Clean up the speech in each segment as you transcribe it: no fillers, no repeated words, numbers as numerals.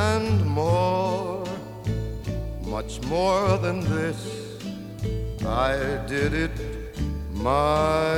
and more, much more than this. I did it my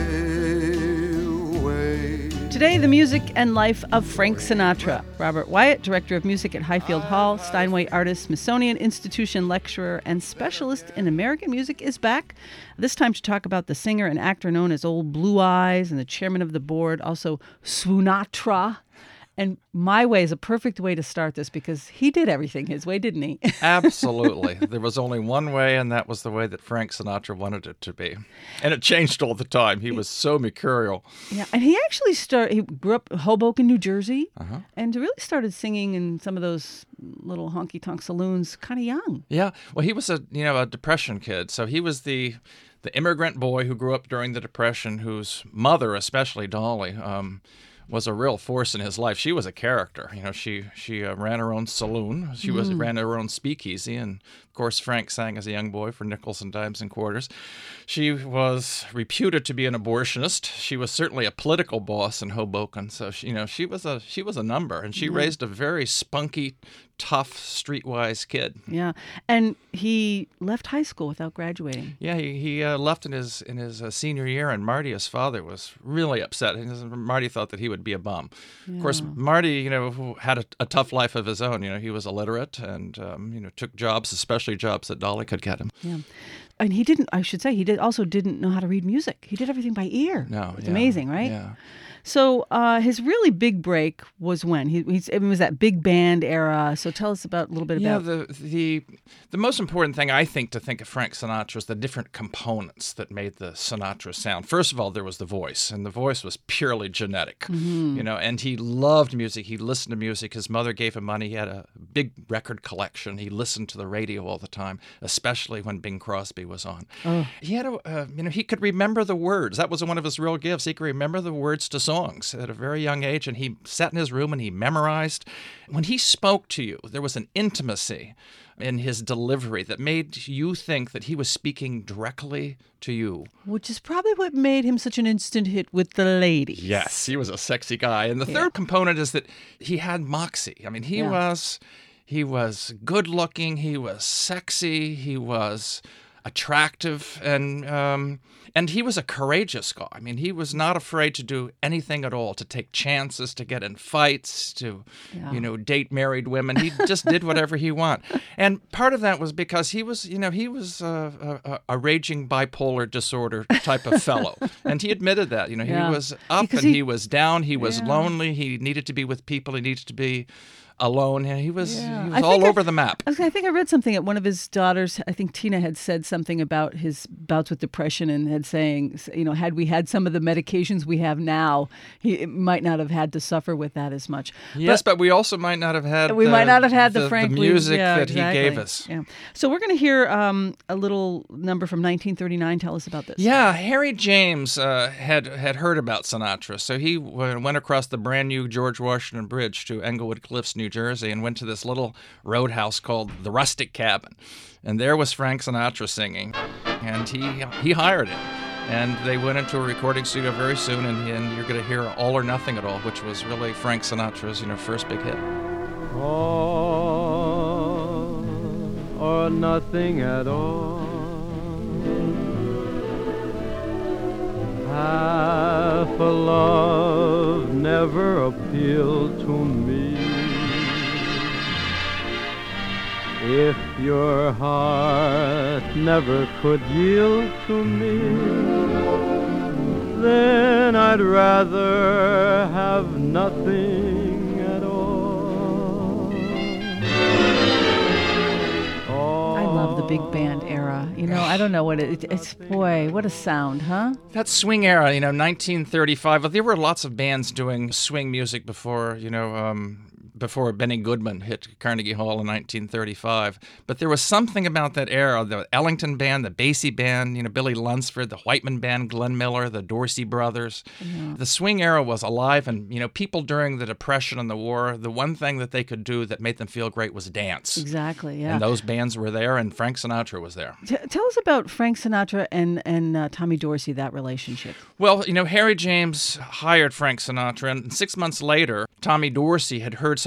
way. Today, the music and life of Frank Sinatra. Robert Wyatt, director of music at Highfield Hall, Steinway artist, Smithsonian Institution lecturer, and specialist in American music, is back. This time to talk about the singer and actor known as Old Blue Eyes and the chairman of the board, also Swoonatra. And my way is a perfect way to start this because he did everything his way, didn't he? Absolutely. There was only one way, and that was the way that Frank Sinatra wanted it to be. And it changed all the time. He was so mercurial. Yeah, and he actually he grew up in Hoboken, New Jersey, and really started singing in some of those little honky-tonk saloons kind of young. Yeah. Well, he was a Depression kid. So he was the immigrant boy who grew up during the Depression, whose mother, especially Dolly, was a real force in his life. She was a character. She ran her own saloon. She ran her own speakeasy, and of course Frank sang as a young boy for nickels and dimes and quarters. She was reputed to be an abortionist. She was certainly a political boss in Hoboken. So she was a number, and she raised a very spunky, tough, streetwise kid. Yeah, and he left high school without graduating. Yeah, he left in his senior year, and Marty, his father, was really upset. Marty thought that he would be a bum. Yeah. Of course, Marty, who had a tough life of his own. He was illiterate and took jobs, especially jobs that Dolly could get him. Yeah. And he also didn't know how to read music. He did everything by ear. No, it's amazing, right? Yeah. So his really big break was when? It was that big band era. So tell us a little bit about... Yeah, the most important thing, I think, to think of Frank Sinatra is the different components that made the Sinatra sound. First of all, there was the voice, and the voice was purely genetic, and he loved music. He listened to music. His mother gave him money. He had a big record collection. He listened to the radio all the time, especially when Bing Crosby was on. Oh. He had he could remember the words. That was one of his real gifts. He could remember the words to songs at a very young age, and he sat in his room and he memorized. When he spoke to you, there was an intimacy in his delivery that made you think that he was speaking directly to you. Which is probably what made him such an instant hit with the ladies. Yes, he was a sexy guy. And the third component is that he had moxie. I mean, he was good looking, he was sexy, he was attractive, and he was a courageous guy. I mean, he was not afraid to do anything at all, to take chances, to get in fights, to, date married women. He just did whatever he wanted. And part of that was because he was a raging bipolar disorder type of fellow. And he admitted that. He was up and he was down. He was lonely. He needed to be with people. He needed to be alone, and he was all over the map. I think I read something that one of his daughters, I think Tina, had said something about his bouts with depression and had saying, had we had some of the medications we have now, he might not have had to suffer with that as much. Yes, but we also might not have had the music that he gave us. Yeah. So we're going to hear a little number from 1939. Tell us about this. Yeah, Harry James had heard about Sinatra, so he went across the brand new George Washington Bridge to Englewood Cliffs, New Jersey, and went to this little roadhouse called the Rustic Cabin. And there was Frank Sinatra singing, and he hired him. And they went into a recording studio very soon, and you're going to hear All or Nothing at All, which was really Frank Sinatra's first big hit. All or nothing at all. Half a love never appealed to me. If your heart never could yield to me, then I'd rather have nothing at all. I love the big band era. I don't know what it's. Boy, what a sound, huh? That swing era, 1935. Well, there were lots of bands doing swing music before Benny Goodman hit Carnegie Hall in 1935. But there was something about that era, the Ellington Band, the Basie Band, Billy Lunsford, the Whiteman Band, Glenn Miller, the Dorsey Brothers. Yeah. The swing era was alive, and, people during the Depression and the war, the one thing that they could do that made them feel great was dance. Exactly, yeah. And those bands were there, and Frank Sinatra was there. Tell us about Frank Sinatra and Tommy Dorsey, that relationship. Well, Harry James hired Frank Sinatra, and 6 months later, Tommy Dorsey had heard something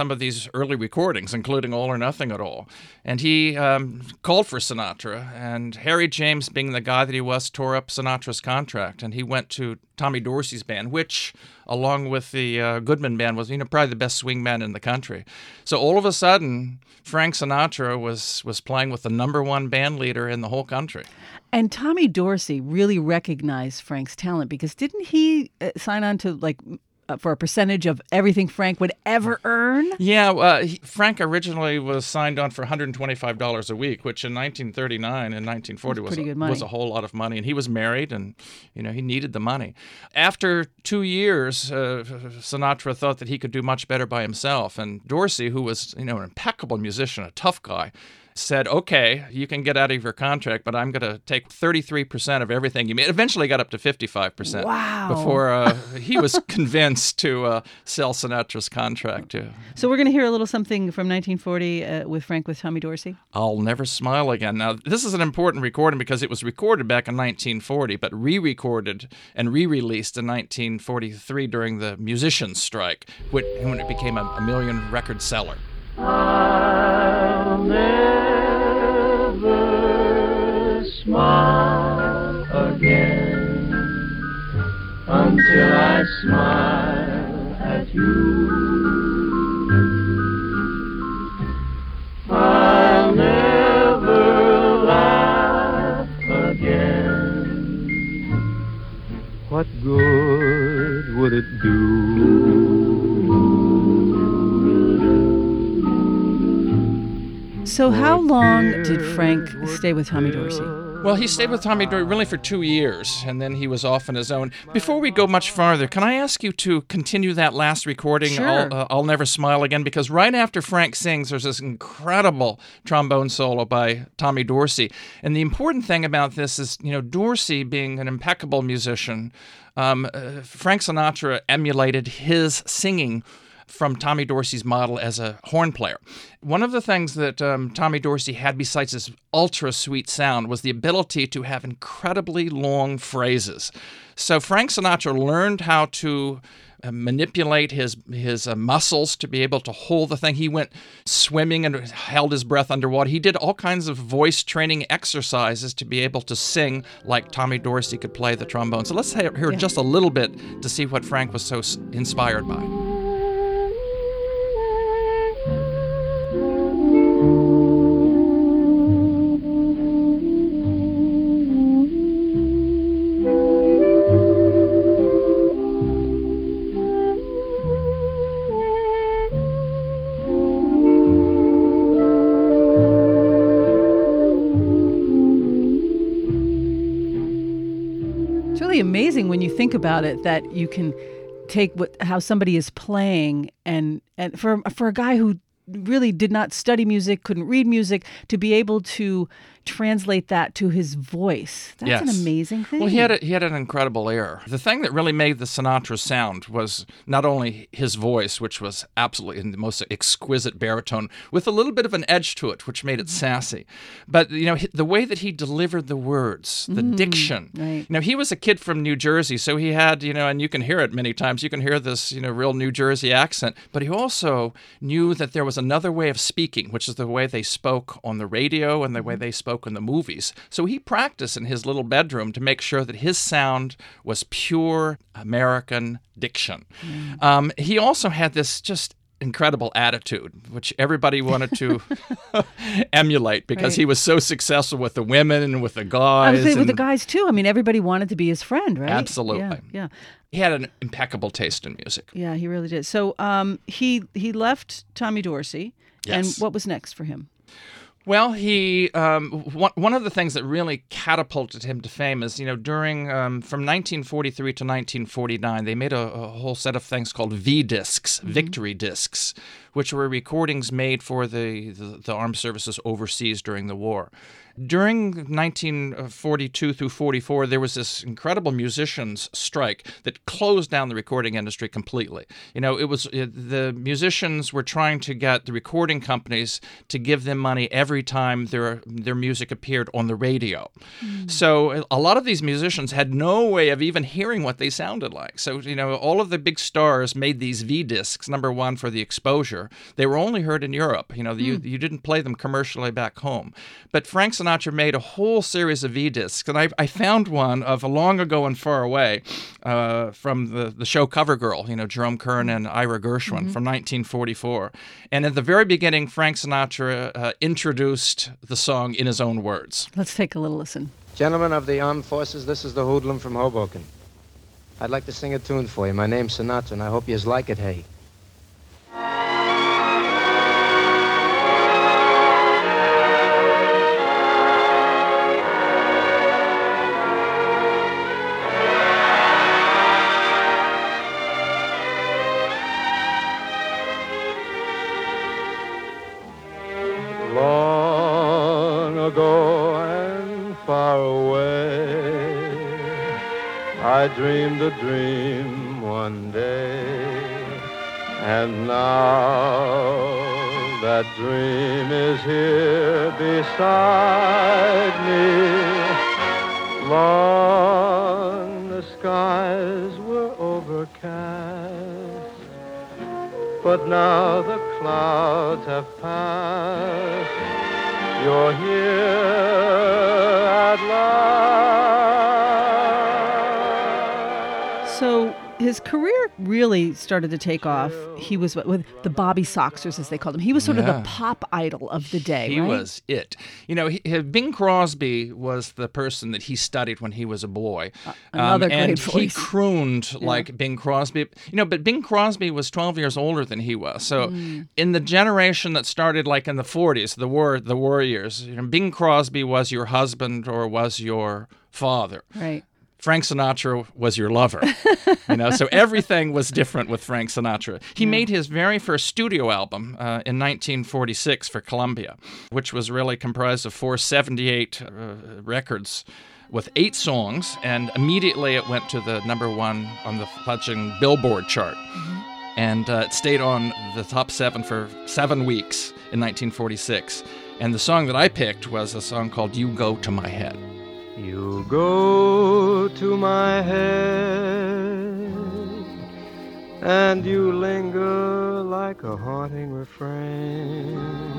some of these early recordings, including All or Nothing at All. And he called for Sinatra, and Harry James, being the guy that he was, tore up Sinatra's contract, and he went to Tommy Dorsey's band, which, along with the Goodman band, was probably the best swing band in the country. So all of a sudden, Frank Sinatra was playing with the number one band leader in the whole country. And Tommy Dorsey really recognized Frank's talent, because didn't he sign on to for a percentage of everything Frank would ever earn? Yeah, Frank originally was signed on for $125 a week, which in 1939 and 1940 was a whole lot of money. And he was married, and he needed the money. After 2 years, Sinatra thought that he could do much better by himself. And Dorsey, who was an impeccable musician, a tough guy, said, okay, you can get out of your contract, but I'm going to take 33% of everything you made. Eventually got up to 55%. Wow. Before he was convinced to sell Sinatra's contract to. So we're going to hear a little something from 1940 with Frank with Tommy Dorsey. I'll Never Smile Again. Now, this is an important recording because it was recorded back in 1940, but re-recorded and re-released in 1943 during the musicians' strike, when it became a million record seller. I'll never smile again until I smile at you. I'll never laugh again. What good would it do? So how long did Frank stay with Tommy Dorsey? Well, he stayed with Tommy Dorsey really for 2 years, and then he was off on his own. Before we go much farther, can I ask you to continue that last recording, Sure. I'll Never Smile Again? Because right after Frank sings, there's this incredible trombone solo by Tommy Dorsey. And the important thing about this is, Dorsey being an impeccable musician, Frank Sinatra emulated his singing from Tommy Dorsey's model as a horn player. One of the things that Tommy Dorsey had, besides his ultra-sweet sound, was the ability to have incredibly long phrases. So Frank Sinatra learned how to manipulate his muscles to be able to hold the thing. He went swimming and held his breath underwater. He did all kinds of voice training exercises to be able to sing like Tommy Dorsey could play the trombone. So let's hear just a little bit to see what Frank was so inspired by. Amazing when you think about it, that you can take how somebody is playing and for a guy who really did not study music, couldn't read music, to be able to translate that to his voice. That's an amazing thing. Well, he had an incredible ear. The thing that really made the Sinatra sound was not only his voice, which was absolutely in the most exquisite baritone, with a little bit of an edge to it, which made it sassy, but the way that he delivered the words, the diction. Right. He was a kid from New Jersey, so he had, and you can hear it many times. You can hear this, real New Jersey accent, but he also knew that there was another way of speaking, which is the way they spoke on the radio and the way they spoke in the movies. So he practiced in his little bedroom to make sure that his sound was pure American diction. He also had this just incredible attitude, which everybody wanted to emulate because he was so successful with the women and with the guys. I was saying with the guys too. I mean, everybody wanted to be his friend, right? Absolutely. Yeah. He had an impeccable taste in music. Yeah, he really did. So he left Tommy Dorsey, and what was next for him? Well, he one of the things that really catapulted him to fame is, during from 1943 to 1949, they made a whole set of things called V-discs, victory discs, which were recordings made for the armed services overseas during the war. During 1942 through 44, there was this incredible musicians' strike that closed down the recording industry completely. The musicians were trying to get the recording companies to give them money every time their music appeared on the radio. So a lot of these musicians had no way of even hearing what they sounded like. So, all of the big stars made these V-discs, number one, for the exposure, Sinatra, they were only heard in Europe. You didn't play them commercially back home. But Frank Sinatra made a whole series of V-discs, and I found one of A Long Ago and Far Away from the show CoverGirl, Jerome Kern and Ira Gershwin from 1944. And at the very beginning, Frank Sinatra introduced the song in his own words. Let's take a little listen. Gentlemen of the Armed Forces, this is the hoodlum from Hoboken. I'd like to sing a tune for you. My name's Sinatra, and I hope yous like it, hey. Long ago and far away, I dreamed a dream one day, and now that dream is here beside me. Long the skies were overcast, but now the clouds have passed. You're here at last. So his career really started to take off. He was with the Bobby Soxers, as they called him. He was sort of the pop idol of the day, He right? was it. Bing Crosby was the person that he studied when he was a boy. Another great and voice. he crooned like Bing Crosby. But Bing Crosby was 12 years older than he was. So in the generation that started like in the 40s, the war years, Bing Crosby was your husband or was your father. Right. Frank Sinatra was your lover, so everything was different with Frank Sinatra. He made his very first studio album in 1946 for Columbia, which was really comprised of 478 records with 8 songs, and immediately it went to the number 1 on the fledgling Billboard chart. And it stayed on the top 7 for 7 weeks in 1946. And the song that I picked was a song called You Go to My Head. You go to my head, and you linger like a haunting refrain,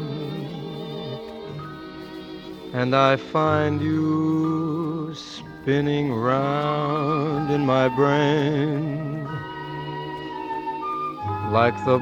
and I find you spinning round in my brain like the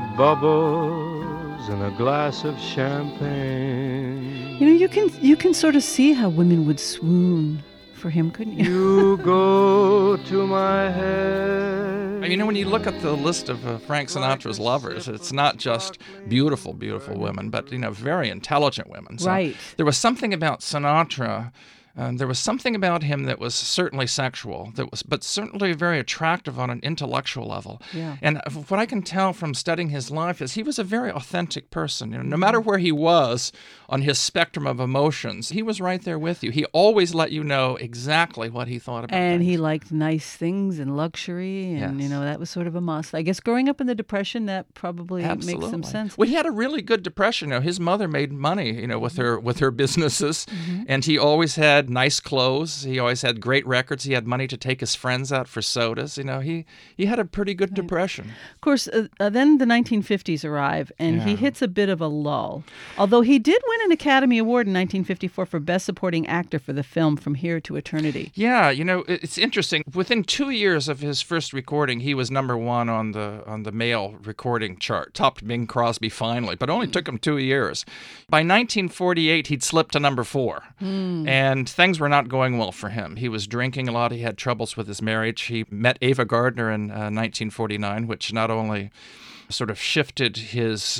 bubbles in a glass of champagne. You can sort of see how women would swoon for him, couldn't you? You go to my head. When you look at the list of Frank Sinatra's lovers, it's not just beautiful, beautiful women, but, very intelligent women. So Right. There was something about Sinatra. There was something about him that was certainly sexual, but certainly very attractive on an intellectual level. Yeah. And what I can tell from studying his life is he was a very authentic person. No matter where he was on his spectrum of emotions, he was right there with you. He always let you know exactly what he thought about And things. he liked nice things and luxury, and Yes. that was sort of a must. I guess growing up in the Depression, that probably makes some sense. Well, he had a really good depression. His mother made money, with her businesses, and he always had nice clothes. He always had great records. He had money to take his friends out for sodas. He had a pretty good depression. Of course, then the 1950s arrive, and he hits a bit of a lull. Although he did win an Academy Award in 1954 for Best Supporting Actor for the film From Here to Eternity. Yeah, it's interesting. Within 2 years of his first recording, he was number 1 on the male recording chart, topped Bing Crosby finally, but only took him 2 years. By 1948, he'd slipped to number 4, and things were not going well for him. He was drinking a lot. He had troubles with his marriage. He met Ava Gardner in 1949, which not only sort of shifted his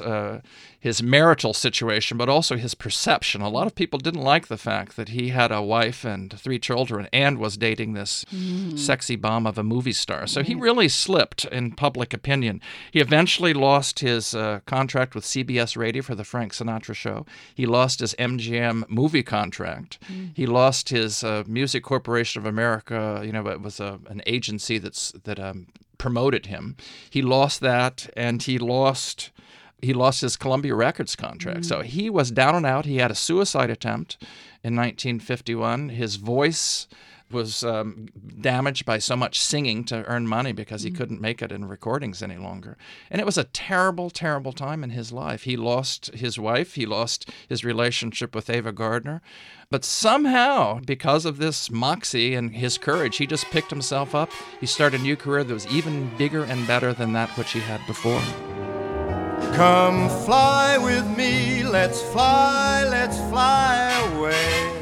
marital situation, but also his perception. A lot of people didn't like the fact that he had a wife and 3 children and was dating this sexy bomb of a movie star. So he really slipped in public opinion. He eventually lost his contract with CBS Radio for the Frank Sinatra Show. He lost his MGM movie contract. He lost his Music Corporation of America. It was an agency that promoted him. He lost that, and he lost his Columbia Records contract. So he was down and out. He had a suicide attempt in 1951. His voice was damaged by so much singing to earn money because he couldn't make it in recordings any longer. And it was a terrible, terrible time in his life. He lost his wife. He lost his relationship with Ava Gardner. But somehow, because of this moxie and his courage, he just picked himself up. He started a new career that was even bigger and better than that which he had before. Come fly with me, let's fly away.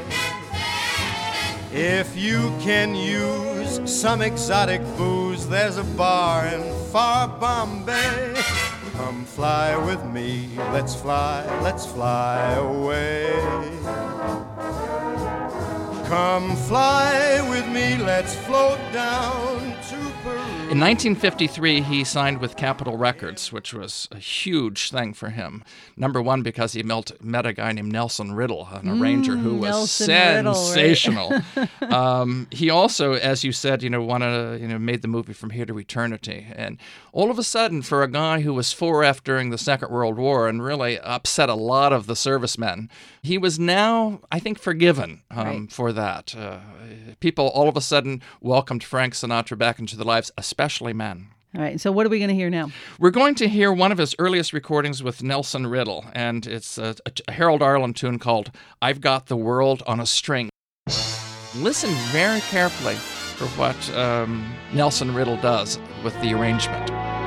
If you can use some exotic booze, there's a bar in far Bombay. Come fly with me, let's fly away. Come fly with me, let's float down to Peru. In 1953, he signed with Capitol Records, which was a huge thing for him. Number one, because he met a guy named Nelson Riddle, an arranger who was Nelson Riddle, sensational. Right? He also, as you said, made the movie From Here to Eternity. And all of a sudden, for a guy who was 4F during the Second World War and really upset a lot of the servicemen, he was now, I think, forgiven for that. People all of a sudden welcomed Frank Sinatra back into their lives, especially men. All right, so what are we going to hear now? We're going to hear one of his earliest recordings with Nelson Riddle, and it's a Harold Arlen tune called I've Got the World on a String. Listen very carefully for what Nelson Riddle does with the arrangement.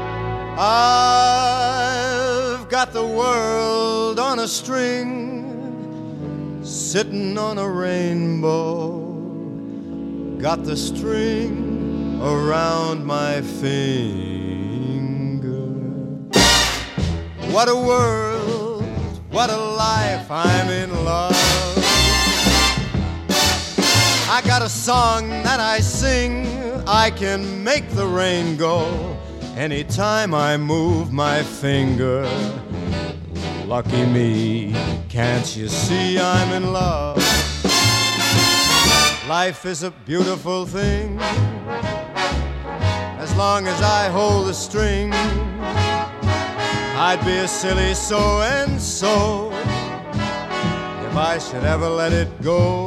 I've got the world on a string, sitting on a rainbow. Got the string around my finger. What a world, what a life, I'm in love. I got a song that I sing, I can make the rain go anytime I move my finger. Lucky me, can't you see I'm in love? Life is a beautiful thing, as long as I hold the string. I'd be a silly so-and-so if I should ever let it go.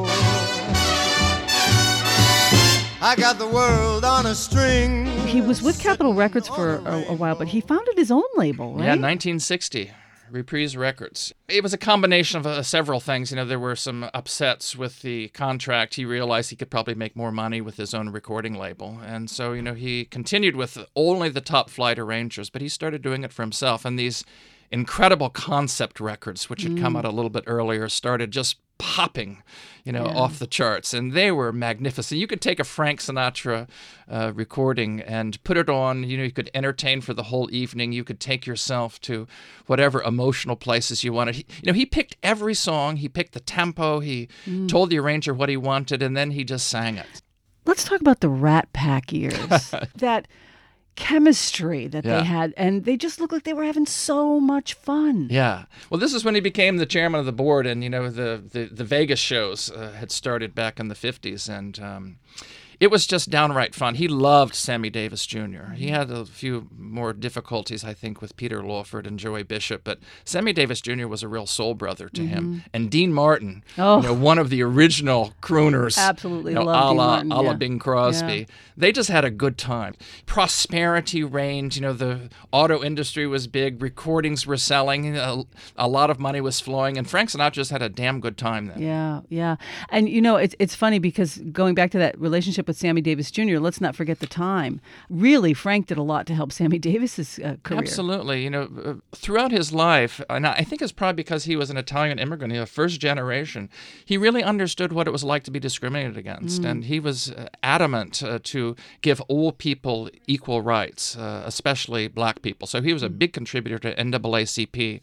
I got the world on a string. He was with Capitol Records for a while, but he founded his own label, right? Yeah, 1960. Reprise Records. It was a combination of several things. There were some upsets with the contract. He realized he could probably make more money with his own recording label. And so, he continued with only the top flight arrangers, but he started doing it for himself. And these incredible concept records, which had come out a little bit earlier, started just popping, off the charts. And they were magnificent. You could take a Frank Sinatra recording and put it on. You could entertain for the whole evening. You could take yourself to whatever emotional places you wanted. He picked every song. He picked the tempo. He told the arranger what he wanted, and then he just sang it. Let's talk about the Rat Pack years. That chemistry that they had, and they just looked like they were having so much fun. Yeah. Well, this is when he became the chairman of the board, and the Vegas shows had started back in the 50s, and it was just downright fun. He loved Sammy Davis Jr. He had a few more difficulties, I think, with Peter Lawford and Joey Bishop, but Sammy Davis Jr. was a real soul brother to him. And Dean Martin, one of the original crooners, absolutely loved Dean Martin, a la Bing Crosby. Yeah. They just had a good time. Prosperity reigned. The auto industry was big. Recordings were selling. A lot of money was flowing, and Frank Sinatra just had a damn good time then. Yeah. And it's funny because going back to that relationship with Sammy Davis Jr., let's not forget the time. Really, Frank did a lot to help Sammy Davis's career. Absolutely. Throughout his life, and I think it's probably because he was an Italian immigrant, first generation, he really understood what it was like to be discriminated against. And he was adamant to give all people equal rights, especially black people. So he was a big contributor to NAACP.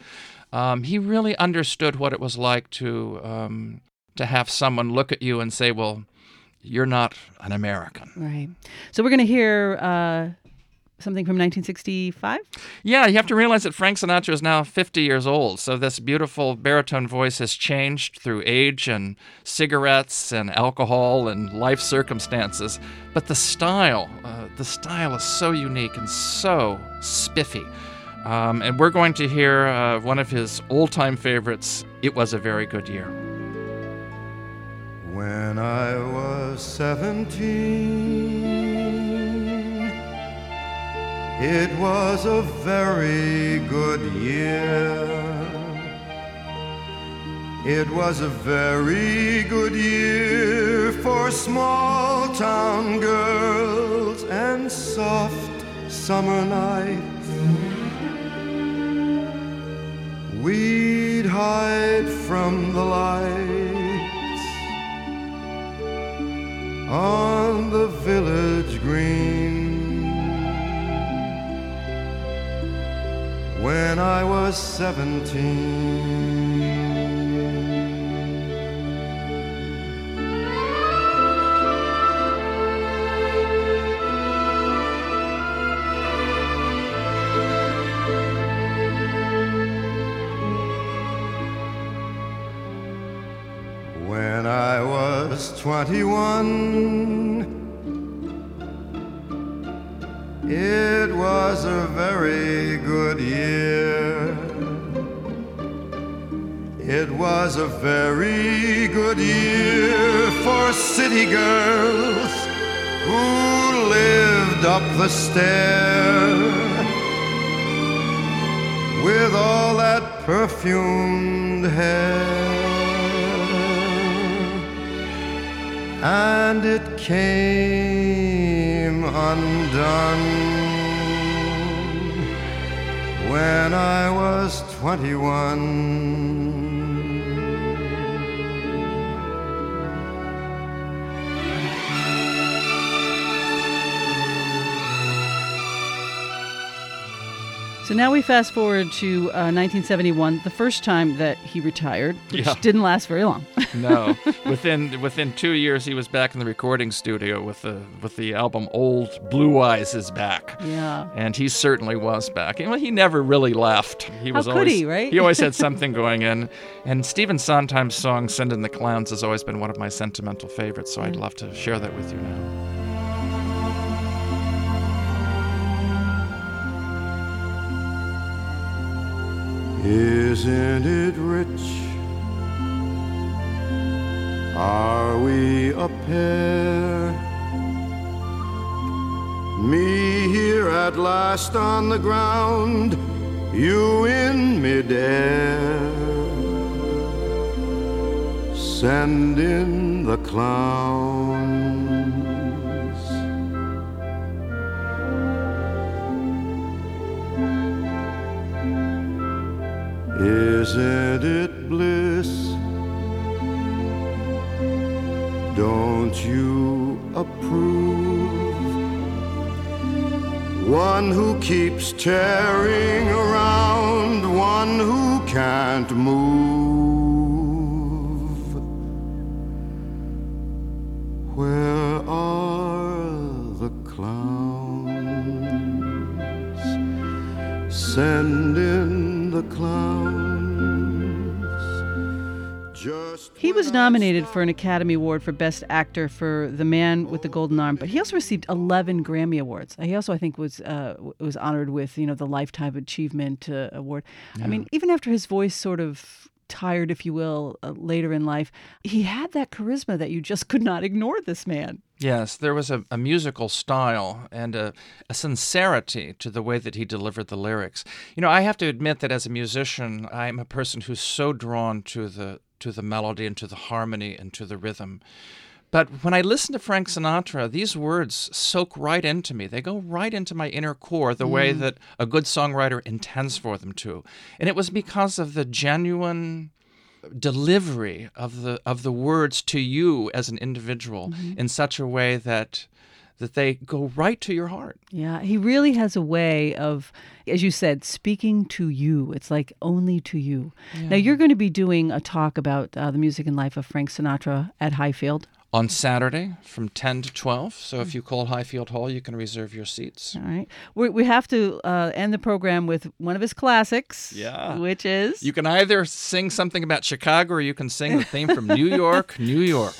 He really understood what it was like to have someone look at you and say, well, you're not an American. Right. So we're going to hear something from 1965? Yeah, you have to realize that Frank Sinatra is now 50 years old, so this beautiful baritone voice has changed through age and cigarettes and alcohol and life circumstances. But the style is so unique and so spiffy. And we're going to hear one of his old-time favorites, It Was a Very Good Year. When I was 17, it was a very good year. It was a very good year for small town girls and soft summer nights. We'd hide from the lights on the village green. When I was 17. When I was 21, it was a very good year. It was a very good year for city girls who lived up the stair with all that perfumed hair. And it came undone when I was 21. So now we fast forward to 1971, the first time that he retired, which Yeah. didn't last very long. No, within 2 years he was back in the recording studio with the album "Old Blue Eyes Is Back." Yeah. And he certainly was back. And he never really left. He was could always, he, right? He always had something going in. And Stephen Sondheim's song "Send in the Clowns" has always been one of my sentimental favorites. So I'd love to share that with you now. Isn't it rich? Are we a pair? Me here at last on the ground, you in midair. Send in the clowns. Isn't it bliss? Don't you approve? One who keeps tearing around, one who can't move. Where are the clowns? Send in the clowns. He was nominated for an Academy Award for Best Actor for The Man with the Golden Arm, but he also received 11 Grammy Awards. He also, I think, was honored with, the Lifetime Achievement Award. Yeah. I mean, even after his voice sort of tired, if you will, later in life, he had that charisma that you just could not ignore this man. Yes, there was a musical style and a sincerity to the way that he delivered the lyrics. I have to admit that as a musician, I'm a person who's so drawn to the melody and to the harmony and to the rhythm. But when I listen to Frank Sinatra, these words soak right into me. They go right into my inner core the way that a good songwriter intends for them to. And it was because of the genuine delivery of the words to you as an individual in such a way that they go right to your heart. Yeah, he really has a way of, as you said, speaking to you. It's like only to you. Yeah. Now, you're going to be doing a talk about the music and life of Frank Sinatra at Highfield. On Saturday from 10 to 12. So if you call Highfield Hall, you can reserve your seats. All right. We have to end the program with one of his classics, which is? You can either sing something about Chicago or you can sing the theme from New York, New York.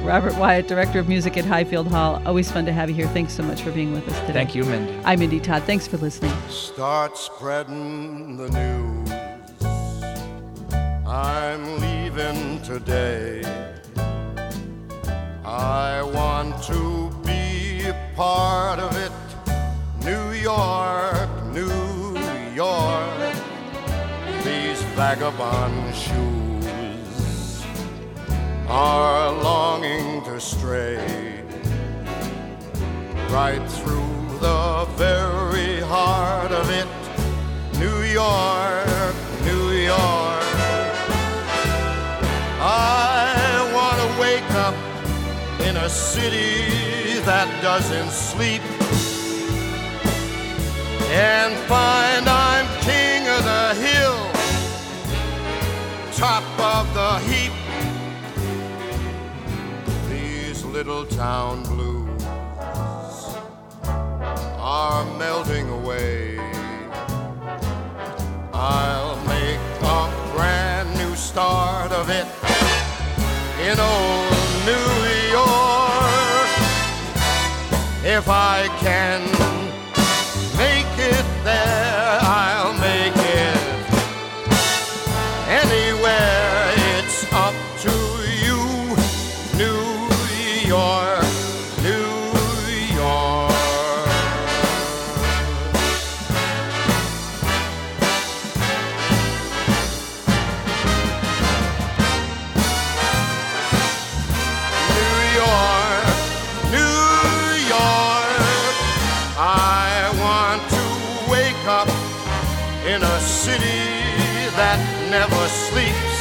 Robert Wyatt, Director of Music at Highfield Hall. Always fun to have you here. Thanks so much for being with us today. Thank you, Mindy. I'm Mindy Todd. Thanks for listening. Start spreading the news. I'm leaving today. I want to be a part of it. New York, New York. These vagabond shoes are longing to stray right through the very heart of it. New York, New York. I want to wake up in a city that doesn't sleep and find I'm king of the hill, top of the heap. These little town blues are melting away. I'll make a brand new start of it in old New York. If I can make it there, I'll make it anywhere. It's up to you, New York, New York. In a city that never sleeps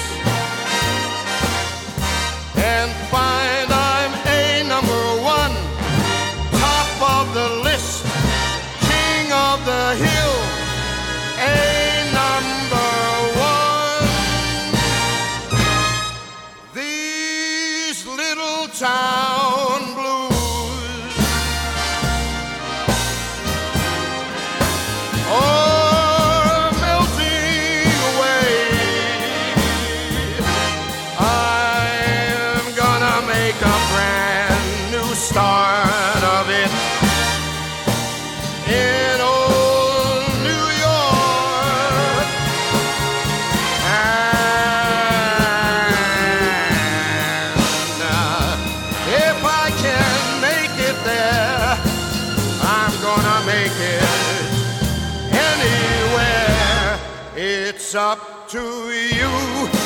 and find I'm a number one, top of the list, king of the hill, a number one. These little town blues start of it in old New York. And if I can make it there, I'm gonna make it anywhere. It's up to you.